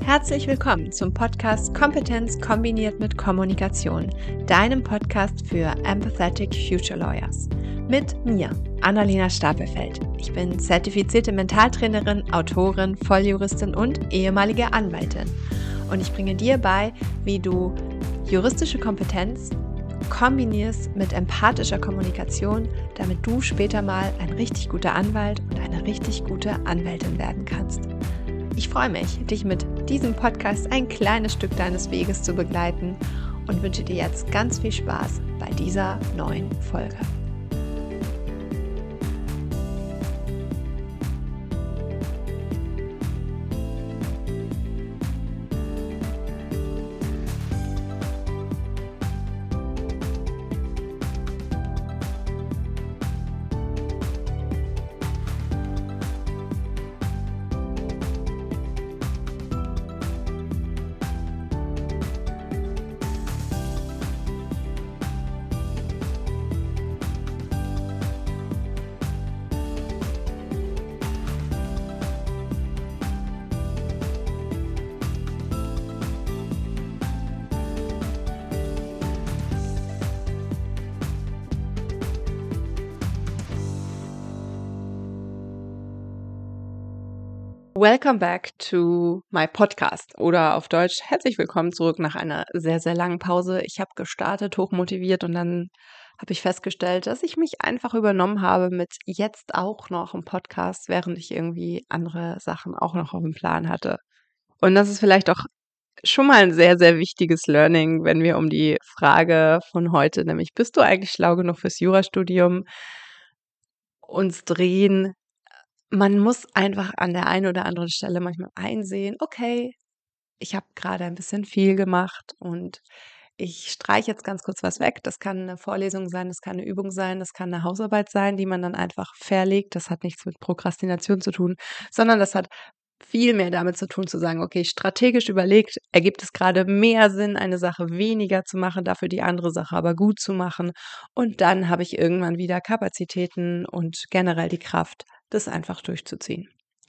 Herzlich willkommen zum Podcast Kompetenz kombiniert mit Kommunikation, deinem Podcast für Empathetic Future Lawyers. Mit mir, Annalena Stapelfeld. Ich bin zertifizierte Mentaltrainerin, Autorin, Volljuristin und ehemalige Anwältin. Und ich bringe dir bei, wie du juristische Kompetenz kombinierst mit empathischer Kommunikation, damit du später mal ein richtig guter Anwalt und eine richtig gute Anwältin werden kannst. Ich freue mich, dich mit diesem Podcast ein kleines Stück deines Weges zu begleiten und wünsche dir jetzt ganz viel Spaß bei dieser neuen Folge. Welcome back to my podcast oder auf Deutsch herzlich willkommen zurück nach einer sehr, sehr langen Pause. Ich habe gestartet, hochmotiviert und dann habe ich festgestellt, dass ich mich einfach übernommen habe mit jetzt auch noch einem Podcast, während ich irgendwie andere Sachen auch noch auf dem Plan hatte. Und das ist vielleicht auch schon mal ein sehr, sehr wichtiges Learning, wenn wir um die Frage von heute, nämlich bist du eigentlich schlau genug fürs Jurastudium, uns drehen. Man muss einfach an der einen oder anderen Stelle manchmal einsehen, okay, ich habe gerade ein bisschen viel gemacht und ich streiche jetzt ganz kurz was weg. Das kann eine Vorlesung sein, das kann eine Übung sein, das kann eine Hausarbeit sein, die man dann einfach verlegt. Das hat nichts mit Prokrastination zu tun, sondern das hat viel mehr damit zu tun, zu sagen, okay, strategisch überlegt, ergibt es gerade mehr Sinn, eine Sache weniger zu machen, dafür die andere Sache aber gut zu machen. Und dann habe ich irgendwann wieder Kapazitäten und generell die Kraft, das einfach durchzuziehen.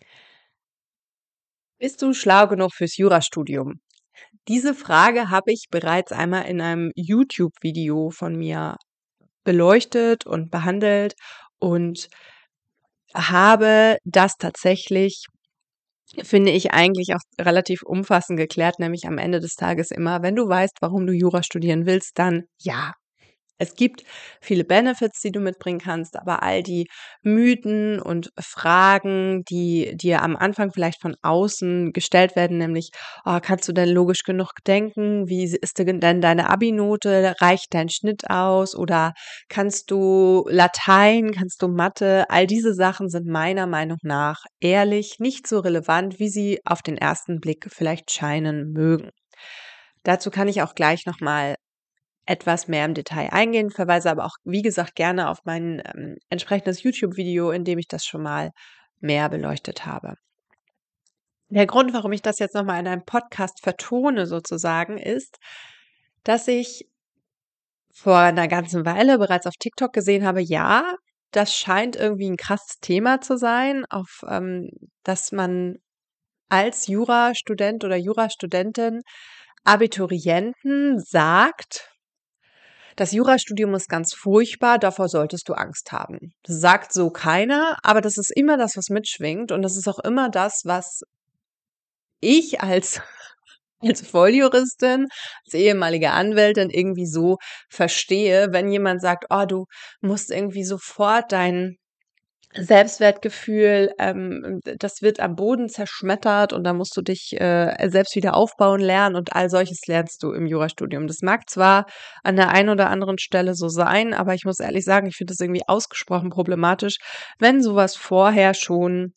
Bist du schlau genug fürs Jurastudium? Diese Frage habe ich bereits einmal in einem YouTube-Video von mir beleuchtet und behandelt und habe das tatsächlich, finde ich, eigentlich auch relativ umfassend geklärt, nämlich am Ende des Tages immer, wenn du weißt, warum du Jura studieren willst, dann ja. Es gibt viele Benefits, die du mitbringen kannst, aber all die Mythen und Fragen, die dir am Anfang vielleicht von außen gestellt werden, nämlich, kannst du denn logisch genug denken? Wie ist denn deine Abi-Note? Reicht dein Schnitt aus? Oder kannst du Latein? Kannst du Mathe? All diese Sachen sind meiner Meinung nach ehrlich nicht so relevant, wie sie auf den ersten Blick vielleicht scheinen mögen. Dazu kann ich auch gleich nochmal etwas mehr im Detail eingehen, verweise aber auch, wie gesagt, gerne auf mein entsprechendes YouTube-Video, in dem ich das schon mal mehr beleuchtet habe. Der Grund, warum ich das jetzt nochmal in einem Podcast vertone sozusagen, ist, dass ich vor einer ganzen Weile bereits auf TikTok gesehen habe, ja, das scheint irgendwie ein krasses Thema zu sein, dass man als Jurastudent oder Jurastudentin Abiturienten sagt, das Jurastudium ist ganz furchtbar, davor solltest du Angst haben. Das sagt so keiner, aber das ist immer das, was mitschwingt und das ist auch immer das, was ich als Volljuristin, als ehemalige Anwältin irgendwie so verstehe, wenn jemand sagt, oh, du musst irgendwie sofort dein Selbstwertgefühl, das wird am Boden zerschmettert und da musst du dich selbst wieder aufbauen lernen und all solches lernst du im Jurastudium. Das mag zwar an der einen oder anderen Stelle so sein, aber ich muss ehrlich sagen, ich finde das irgendwie ausgesprochen problematisch, wenn sowas vorher schon,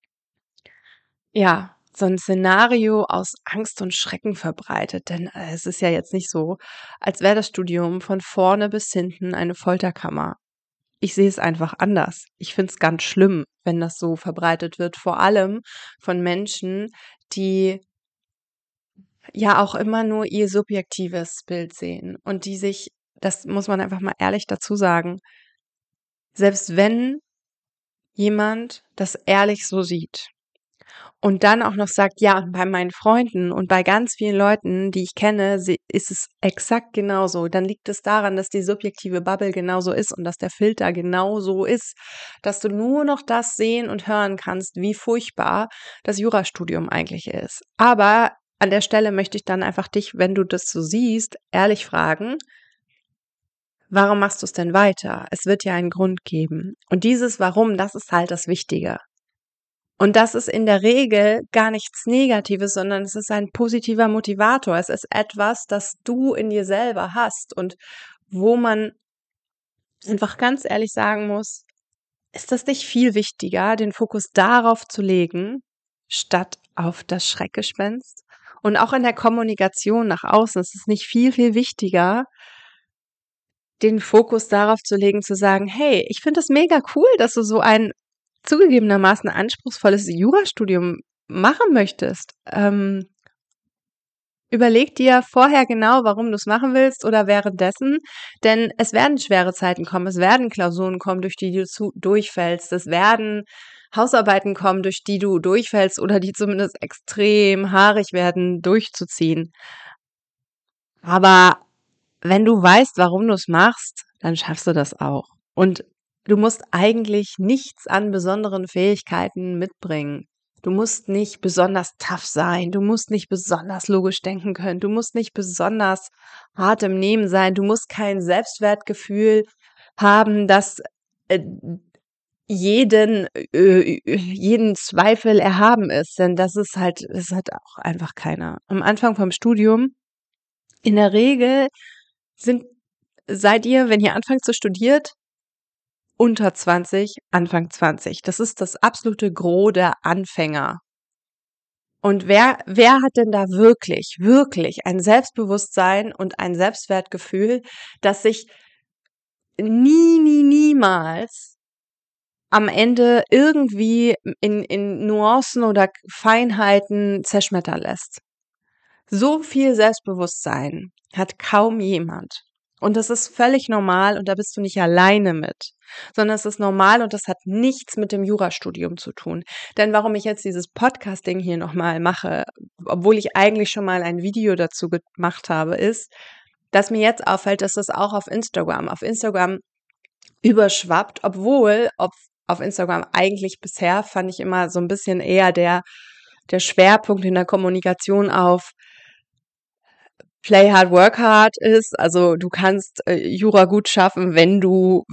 ja, so ein Szenario aus Angst und Schrecken verbreitet. Denn es ist ja jetzt nicht so, als wäre das Studium von vorne bis hinten eine Folterkammer. Ich sehe es einfach anders. Ich finde es ganz schlimm, wenn das so verbreitet wird, vor allem von Menschen, die ja auch immer nur ihr subjektives Bild sehen und die sich, das muss man einfach mal ehrlich dazu sagen, selbst wenn jemand das ehrlich so sieht und dann auch noch sagt, ja, und bei meinen Freunden und bei ganz vielen Leuten, die ich kenne, ist es exakt genauso, dann liegt es daran, dass die subjektive Bubble genauso ist und dass der Filter genauso ist, dass du nur noch das sehen und hören kannst, wie furchtbar das Jurastudium eigentlich ist. Aber an der Stelle möchte ich dann einfach dich, wenn du das so siehst, ehrlich fragen, warum machst du es denn weiter? Es wird ja einen Grund geben. Und dieses Warum, das ist halt das Wichtige. Und das ist in der Regel gar nichts Negatives, sondern es ist ein positiver Motivator. Es ist etwas, das du in dir selber hast und wo man einfach ganz ehrlich sagen muss, ist das nicht viel wichtiger, den Fokus darauf zu legen, statt auf das Schreckgespenst? Und auch in der Kommunikation nach außen ist es nicht viel, viel wichtiger, den Fokus darauf zu legen, zu sagen, hey, ich finde es mega cool, dass du so ein zugegebenermaßen anspruchsvolles Jurastudium machen möchtest. Überleg dir vorher genau, warum du es machen willst oder währenddessen, denn es werden schwere Zeiten kommen, es werden Klausuren kommen, durch die du durchfällst, es werden Hausarbeiten kommen, durch die du durchfällst oder die zumindest extrem haarig werden, durchzuziehen. Aber wenn du weißt, warum du es machst, dann schaffst du das auch. Und du musst eigentlich nichts an besonderen Fähigkeiten mitbringen. Du musst nicht besonders tough sein. Du musst nicht besonders logisch denken können. Du musst nicht besonders hart im Nehmen sein. Du musst kein Selbstwertgefühl haben, das jeden Zweifel erhaben ist. Denn das ist halt auch einfach keiner. Am Anfang vom Studium, in der Regel seid ihr, wenn ihr anfangt zu studieren, unter 20, Anfang 20. Das ist das absolute Gros der Anfänger. Und wer hat denn da wirklich, wirklich ein Selbstbewusstsein und ein Selbstwertgefühl, das sich niemals am Ende irgendwie in Nuancen oder Feinheiten zerschmettern lässt? So viel Selbstbewusstsein hat kaum jemand. Und das ist völlig normal und da bist du nicht alleine mit, sondern es ist normal und das hat nichts mit dem Jurastudium zu tun. Denn warum ich jetzt dieses Podcasting hier nochmal mache, obwohl ich eigentlich schon mal ein Video dazu gemacht habe, ist, dass mir jetzt auffällt, dass das auch auf Instagram überschwappt, obwohl auf Instagram eigentlich bisher fand ich immer so ein bisschen eher der Schwerpunkt in der Kommunikation auf Play hard, work hard ist. Also du kannst Jura gut schaffen, wenn du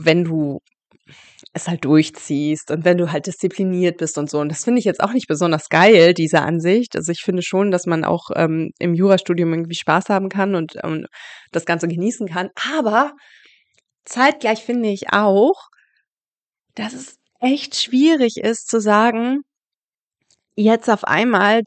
es halt durchziehst und wenn du halt diszipliniert bist und so. Und das finde ich jetzt auch nicht besonders geil, diese Ansicht. Also ich finde schon, dass man auch im Jurastudium irgendwie Spaß haben kann und das Ganze genießen kann. Aber zeitgleich finde ich auch, dass es echt schwierig ist zu sagen, jetzt auf einmal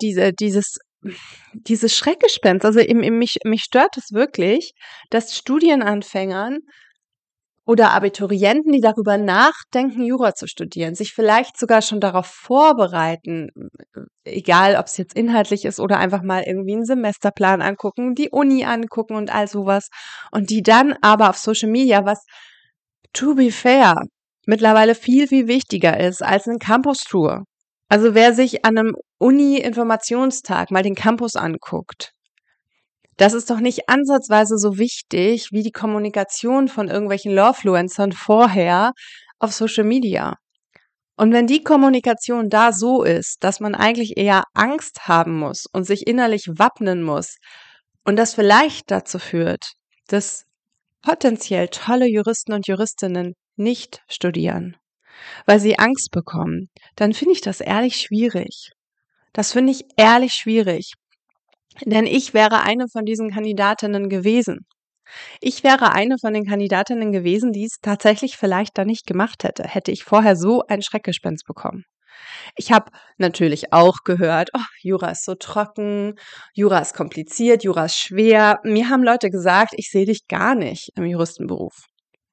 dieses Schreckgespenst, also mich stört es wirklich, dass Studienanfängern oder Abiturienten, die darüber nachdenken, Jura zu studieren, sich vielleicht sogar schon darauf vorbereiten, egal ob es jetzt inhaltlich ist oder einfach mal irgendwie einen Semesterplan angucken, die Uni angucken und all sowas. Und die dann aber auf Social Media, was to be fair mittlerweile viel, viel wichtiger ist als eine Campus-Tour. Also wer sich an einem Uni-Informationstag mal den Campus anguckt, das ist doch nicht ansatzweise so wichtig wie die Kommunikation von irgendwelchen Lawfluencern vorher auf Social Media. Und wenn die Kommunikation da so ist, dass man eigentlich eher Angst haben muss und sich innerlich wappnen muss und das vielleicht dazu führt, dass potenziell tolle Juristen und Juristinnen nicht studieren, weil sie Angst bekommen, dann finde ich das ehrlich schwierig. Das finde ich ehrlich schwierig. Denn ich wäre eine von diesen Kandidatinnen gewesen. Ich wäre eine von den Kandidatinnen gewesen, die es tatsächlich vielleicht da nicht gemacht hätte ich vorher so ein Schreckgespenst bekommen. Ich habe natürlich auch gehört, oh, Jura ist so trocken, Jura ist kompliziert, Jura ist schwer. Mir haben Leute gesagt, ich sehe dich gar nicht im Juristenberuf.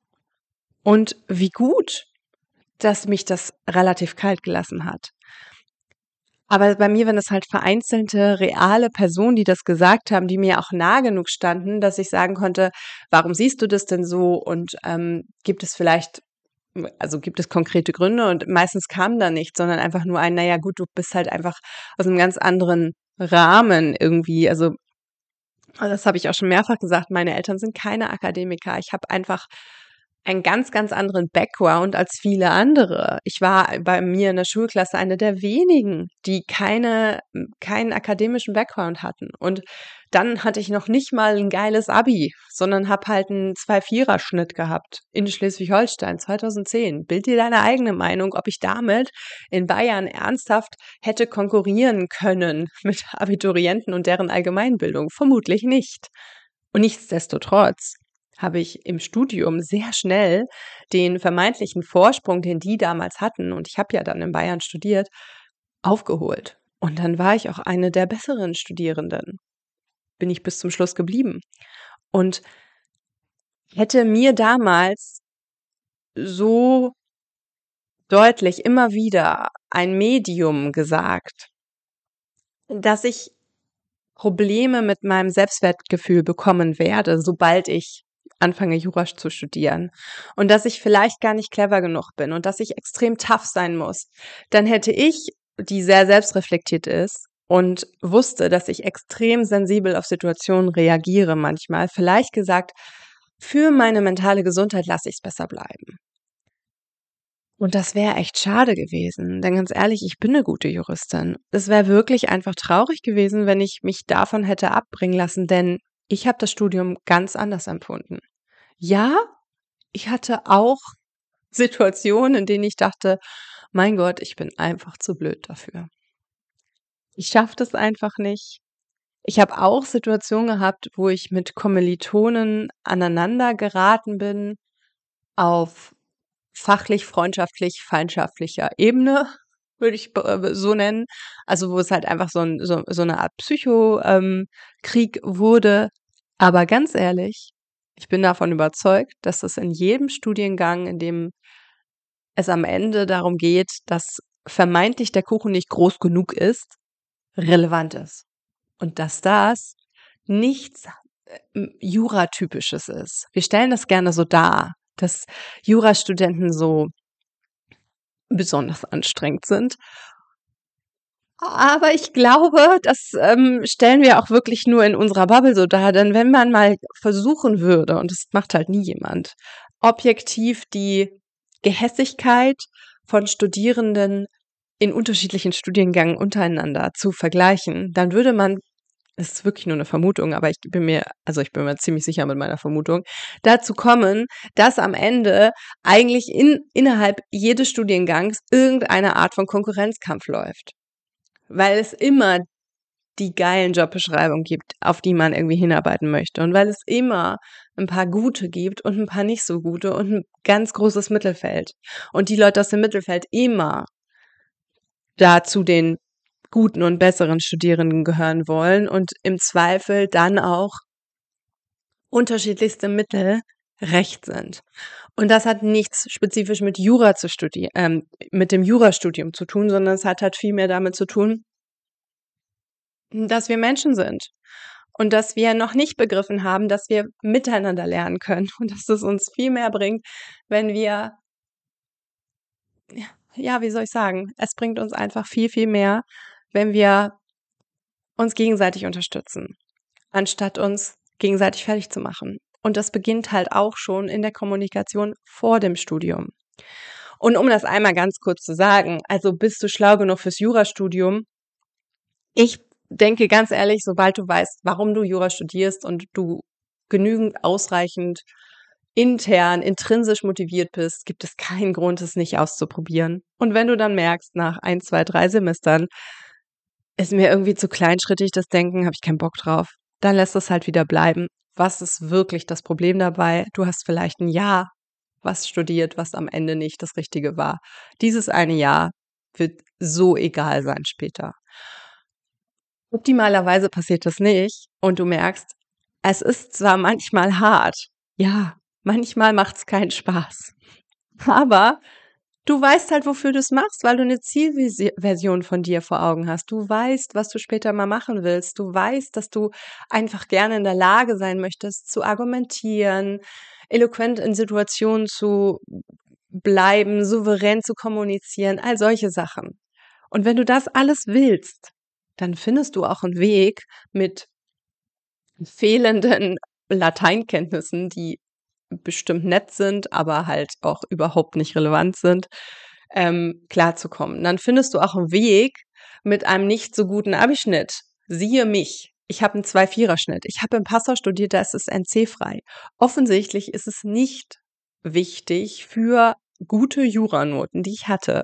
Und wie gut, dass mich das relativ kalt gelassen hat. Aber bei mir, wenn es halt vereinzelte, reale Personen, die das gesagt haben, die mir auch nah genug standen, dass ich sagen konnte, warum siehst du das denn so? Und gibt es vielleicht also gibt es konkrete Gründe und meistens kam da nichts, sondern einfach nur ein, naja gut, du bist halt einfach aus einem ganz anderen Rahmen irgendwie. Also das habe ich auch schon mehrfach gesagt, meine Eltern sind keine Akademiker. Ich habe einfach einen ganz, ganz anderen Background als viele andere. Ich war bei mir in der Schulklasse eine der wenigen, die keinen akademischen Background hatten. Und dann hatte ich noch nicht mal ein geiles Abi, sondern habe halt einen 2,4er-Schnitt gehabt in Schleswig-Holstein 2010. Bild dir deine eigene Meinung, ob ich damit in Bayern ernsthaft hätte konkurrieren können mit Abiturienten und deren Allgemeinbildung. Vermutlich nicht. Und nichtsdestotrotz habe ich im Studium sehr schnell den vermeintlichen Vorsprung, den die damals hatten, und ich habe ja dann in Bayern studiert, aufgeholt. Und dann war ich auch eine der besseren Studierenden. Bin ich bis zum Schluss geblieben. Und hätte mir damals so deutlich immer wieder ein Medium gesagt, dass ich Probleme mit meinem Selbstwertgefühl bekommen werde, sobald ich anfange, Jura zu studieren und dass ich vielleicht gar nicht clever genug bin und dass ich extrem tough sein muss, dann hätte ich, die sehr selbstreflektiert ist und wusste, dass ich extrem sensibel auf Situationen reagiere manchmal, vielleicht gesagt, für meine mentale Gesundheit lasse ich es besser bleiben. Und das wäre echt schade gewesen, denn ganz ehrlich, ich bin eine gute Juristin. Es wäre wirklich einfach traurig gewesen, wenn ich mich davon hätte abbringen lassen, denn ich habe das Studium ganz anders empfunden. Ja, ich hatte auch Situationen, in denen ich dachte: „Mein Gott, ich bin einfach zu blöd dafür. Ich schaffe das einfach nicht.“ Ich habe auch Situationen gehabt, wo ich mit Kommilitonen aneinander geraten bin auf fachlich, freundschaftlich, feindschaftlicher Ebene, würde ich so nennen. Also, wo es halt einfach so 'ne Art Krieg wurde. Aber ganz ehrlich, ich bin davon überzeugt, dass das in jedem Studiengang, in dem es am Ende darum geht, dass vermeintlich der Kuchen nicht groß genug ist, relevant ist. Und dass das nichts, Juratypisches ist. Wir stellen das gerne so dar, dass Jurastudenten so besonders anstrengend sind. Aber ich glaube, das, stellen wir auch wirklich nur in unserer Bubble so dar, denn wenn man mal versuchen würde, und das macht halt nie jemand, objektiv die Gehässigkeit von Studierenden in unterschiedlichen Studiengängen untereinander zu vergleichen, dann würde man, es ist wirklich nur eine Vermutung, aber ich bin mir ziemlich sicher mit meiner Vermutung, dazu kommen, dass am Ende eigentlich innerhalb jedes Studiengangs irgendeine Art von Konkurrenzkampf läuft. Weil es immer die geilen Jobbeschreibungen gibt, auf die man irgendwie hinarbeiten möchte. Und weil es immer ein paar gute gibt und ein paar nicht so gute und ein ganz großes Mittelfeld. Und die Leute aus dem Mittelfeld immer da zu den guten und besseren Studierenden gehören wollen und im Zweifel dann auch unterschiedlichste Mittel recht sind. Und das hat nichts spezifisch mit mit dem Jurastudium zu tun, sondern es hat halt viel mehr damit zu tun, dass wir Menschen sind und dass wir noch nicht begriffen haben, dass wir miteinander lernen können und dass es uns viel mehr bringt, wenn wir, ja, wie soll ich sagen, es bringt uns einfach viel, viel mehr, wenn wir uns gegenseitig unterstützen, anstatt uns gegenseitig fertig zu machen. Und das beginnt halt auch schon in der Kommunikation vor dem Studium. Und um das einmal ganz kurz zu sagen, also bist du schlau genug fürs Jurastudium? Ich denke ganz ehrlich, sobald du weißt, warum du Jura studierst und du genügend ausreichend intrinsisch motiviert bist, gibt es keinen Grund, es nicht auszuprobieren. Und wenn du dann merkst, nach 1, 2, 3 Semestern, ist mir irgendwie zu kleinschrittig das Denken, habe ich keinen Bock drauf, dann lässt es halt wieder bleiben. Was ist wirklich das Problem dabei? Du hast vielleicht ein Jahr was studiert, was am Ende nicht das Richtige war. Dieses eine Jahr wird so egal sein später. Optimalerweise passiert das nicht und du merkst, es ist zwar manchmal hart, ja, manchmal macht's keinen Spaß, aber du weißt halt, wofür du's machst, weil du 'ne Zielversion von dir vor Augen hast. Du weißt, was du später mal machen willst. Du weißt, dass du einfach gerne in der Lage sein möchtest, zu argumentieren, eloquent in Situationen zu bleiben, souverän zu kommunizieren, all solche Sachen. Und wenn du das alles willst, dann findest du auch einen Weg mit fehlenden Lateinkenntnissen, die bestimmt nett sind, aber halt auch überhaupt nicht relevant sind, klarzukommen. Dann findest du auch einen Weg mit einem nicht so guten Abischnitt. Siehe mich. Ich habe einen 2,4er-Schnitt. Ich habe in Passau studiert, da ist es NC-frei. Offensichtlich ist es nicht wichtig für gute Juranoten, die ich hatte,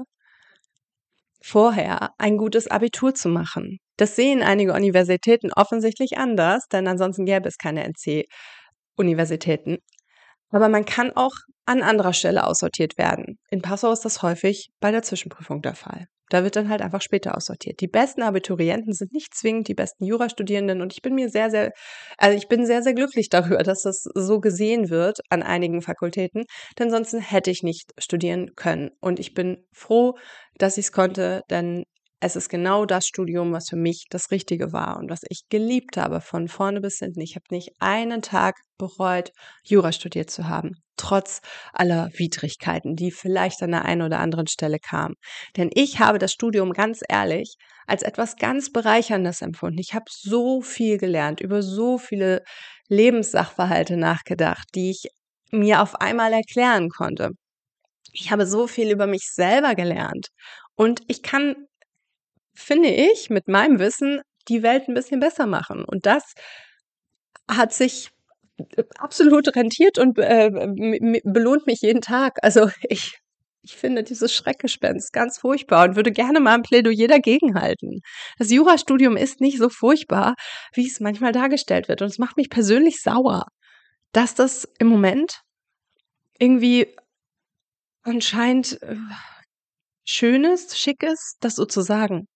vorher ein gutes Abitur zu machen. Das sehen einige Universitäten offensichtlich anders, denn ansonsten gäbe es keine NC-Universitäten. Aber man kann auch an anderer Stelle aussortiert werden. In Passau ist das häufig bei der Zwischenprüfung der Fall. Da wird dann halt einfach später aussortiert. Die besten Abiturienten sind nicht zwingend die besten Jurastudierenden und ich bin sehr, sehr glücklich darüber, dass das so gesehen wird an einigen Fakultäten, denn sonst hätte ich nicht studieren können. Und ich bin froh, dass ich es konnte, denn es ist genau das Studium, was für mich das Richtige war und was ich geliebt habe, von vorne bis hinten. Ich habe nicht einen Tag bereut, Jura studiert zu haben, trotz aller Widrigkeiten, die vielleicht an der einen oder anderen Stelle kamen. Denn ich habe das Studium ganz ehrlich als etwas ganz Bereicherndes empfunden. Ich habe so viel gelernt, über so viele Lebenssachverhalte nachgedacht, die ich mir auf einmal erklären konnte. Ich habe so viel über mich selber gelernt und ich kann, finde ich, mit meinem Wissen die Welt ein bisschen besser machen. Und das hat sich absolut rentiert und belohnt mich jeden Tag. Also ich finde dieses Schreckgespenst ganz furchtbar und würde gerne mal ein Plädoyer dagegen halten. Das Jurastudium ist nicht so furchtbar, wie es manchmal dargestellt wird. Und es macht mich persönlich sauer, dass das im Moment irgendwie anscheinend schön ist, schick ist, das so zu sagen.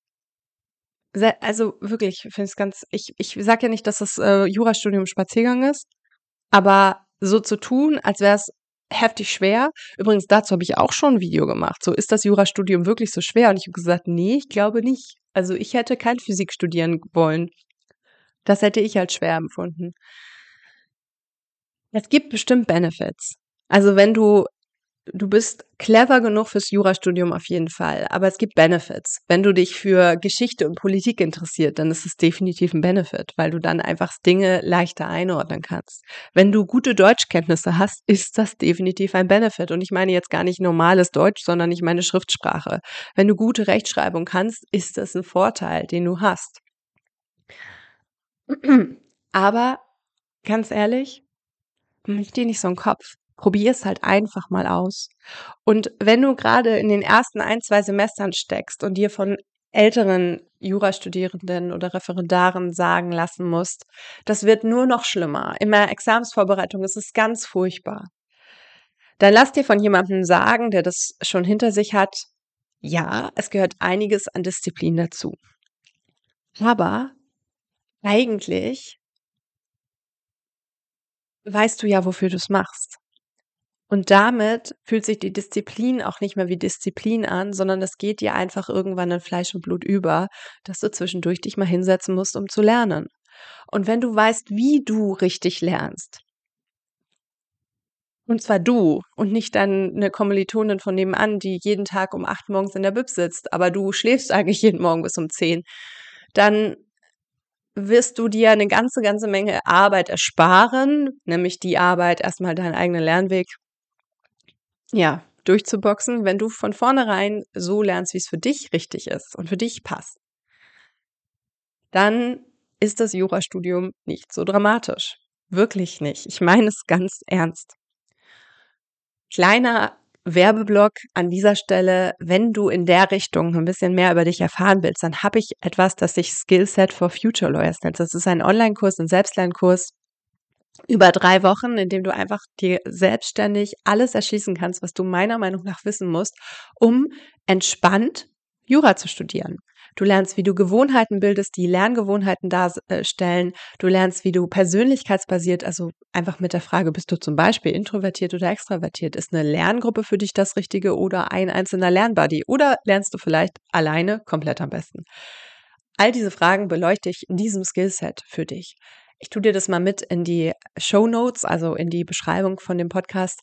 Also wirklich, ich finde es ich sage ja nicht, dass das Jurastudium Spaziergang ist, aber so zu tun, als wäre es heftig schwer. Übrigens, dazu habe ich auch schon ein Video gemacht. So, ist das Jurastudium wirklich so schwer? Und ich habe gesagt, nee, ich glaube nicht. Also ich hätte kein Physik studieren wollen. Das hätte ich als schwer empfunden. Es gibt bestimmt Benefits. Also wenn du bist clever genug fürs Jurastudium auf jeden Fall, aber es gibt Benefits. Wenn du dich für Geschichte und Politik interessiert, dann ist es definitiv ein Benefit, weil du dann einfach Dinge leichter einordnen kannst. Wenn du gute Deutschkenntnisse hast, ist das definitiv ein Benefit. Und ich meine jetzt gar nicht normales Deutsch, sondern ich meine Schriftsprache. Wenn du gute Rechtschreibung kannst, ist das ein Vorteil, den du hast. Aber ganz ehrlich, mach dir nicht so einen Kopf. Probier es halt einfach mal aus. Und wenn du gerade in den ersten 1, 2 Semestern steckst und dir von älteren Jurastudierenden oder Referendaren sagen lassen musst, das wird nur noch schlimmer. In der Examensvorbereitung ist es ganz furchtbar. Dann lass dir von jemandem sagen, der das schon hinter sich hat, ja, es gehört einiges an Disziplin dazu. Aber eigentlich weißt du ja, wofür du es machst. Und damit fühlt sich die Disziplin auch nicht mehr wie Disziplin an, sondern es geht dir einfach irgendwann in Fleisch und Blut über, dass du zwischendurch dich mal hinsetzen musst, um zu lernen. Und wenn du weißt, wie du richtig lernst, und zwar du und nicht deine Kommilitonin von nebenan, die jeden Tag um 8 morgens in der Bib sitzt, aber du schläfst eigentlich jeden Morgen bis um 10, dann wirst du dir eine ganze Menge Arbeit ersparen, nämlich die Arbeit, erstmal deinen eigenen Lernweg durchzuboxen, wenn du von vornherein so lernst, wie es für dich richtig ist und für dich passt. Dann ist das Jurastudium nicht so dramatisch. Wirklich nicht. Ich meine es ganz ernst. Kleiner Werbeblock an dieser Stelle, wenn du in der Richtung ein bisschen mehr über dich erfahren willst, dann habe ich etwas, das sich Skillset for Future Lawyers nennt. Das ist ein Online-Kurs, ein Selbstlernkurs über 3 Wochen, in dem du einfach dir selbstständig alles erschließen kannst, was du meiner Meinung nach wissen musst, um entspannt Jura zu studieren. Du lernst, wie du Gewohnheiten bildest, die Lerngewohnheiten darstellen. Du lernst, wie du persönlichkeitsbasiert, also einfach mit der Frage, bist du zum Beispiel introvertiert oder extravertiert? Ist eine Lerngruppe für dich das Richtige oder ein einzelner Lernbuddy? Oder lernst du vielleicht alleine komplett am besten? All diese Fragen beleuchte ich in diesem Skillset für dich. Ich tue dir das mal mit in die Shownotes, also in die Beschreibung von dem Podcast.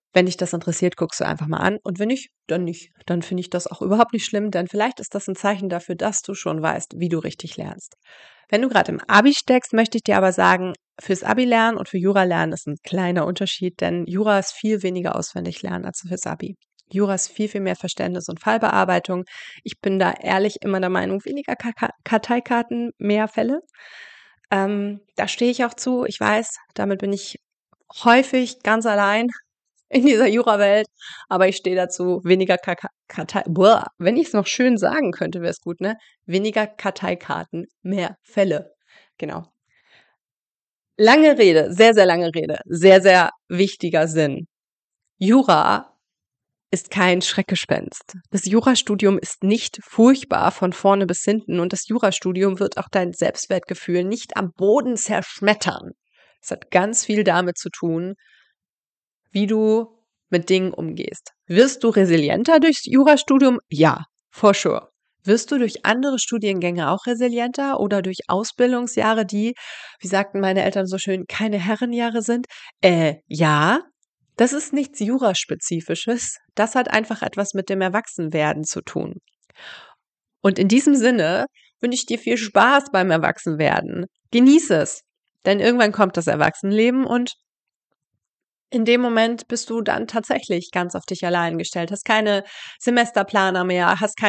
Wenn dich das interessiert, guckst du einfach mal an. Und wenn nicht, dann nicht. Dann finde ich das auch überhaupt nicht schlimm, denn vielleicht ist das ein Zeichen dafür, dass du schon weißt, wie du richtig lernst. Wenn du gerade im Abi steckst, möchte ich dir aber sagen, fürs Abi lernen und für Jura lernen ist ein kleiner Unterschied, denn Jura ist viel weniger auswendig lernen als fürs Abi. Jura ist viel, viel mehr Verständnis und Fallbearbeitung. Ich bin da ehrlich immer der Meinung, weniger Karteikarten, mehr Fälle. Da stehe ich auch zu. Ich weiß, damit bin ich häufig ganz allein in dieser Jurawelt, aber ich stehe dazu, weniger Kartei, boah, wenn ich es noch schön sagen könnte, wäre es gut, ne? Weniger Karteikarten, mehr Fälle. Genau. Lange Rede, sehr, sehr lange Rede, sehr, sehr wichtiger Sinn. Jura ist kein Schreckgespenst. Das Jurastudium ist nicht furchtbar von vorne bis hinten und das Jurastudium wird auch dein Selbstwertgefühl nicht am Boden zerschmettern. Es hat ganz viel damit zu tun, wie du mit Dingen umgehst. Wirst du resilienter durchs Jurastudium? Ja, for sure. Wirst du durch andere Studiengänge auch resilienter oder durch Ausbildungsjahre, die, wie sagten meine Eltern so schön, keine Herrenjahre sind? Ja. Das ist nichts Juraspezifisches. Das hat einfach etwas mit dem Erwachsenwerden zu tun. Und in diesem Sinne wünsche ich dir viel Spaß beim Erwachsenwerden. Genieße es. Denn irgendwann kommt das Erwachsenenleben und in dem Moment bist du dann tatsächlich ganz auf dich allein gestellt, hast keine Semesterplaner mehr, hast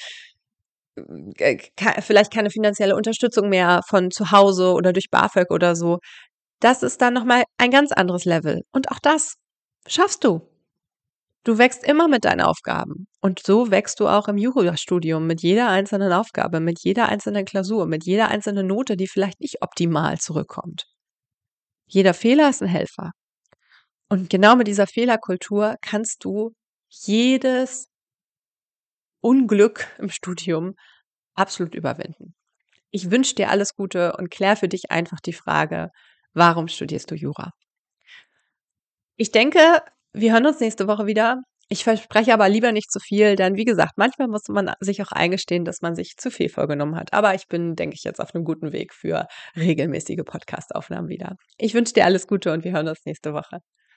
vielleicht keine finanzielle Unterstützung mehr von zu Hause oder durch BAföG oder so. Das ist dann nochmal ein ganz anderes Level. Und auch das schaffst du. Du wächst immer mit deinen Aufgaben. Und so wächst du auch im Jurastudium mit jeder einzelnen Aufgabe, mit jeder einzelnen Klausur, mit jeder einzelnen Note, die vielleicht nicht optimal zurückkommt. Jeder Fehler ist ein Helfer. Und genau mit dieser Fehlerkultur kannst du jedes Unglück im Studium absolut überwinden. Ich wünsche dir alles Gute und klär für dich einfach die Frage, warum studierst du Jura? Ich denke, wir hören uns nächste Woche wieder. Ich verspreche aber lieber nicht zu viel, denn wie gesagt, manchmal muss man sich auch eingestehen, dass man sich zu viel vorgenommen hat. Aber ich bin, denke ich, jetzt auf einem guten Weg für regelmäßige Podcast-Aufnahmen wieder. Ich wünsche dir alles Gute und wir hören uns nächste Woche.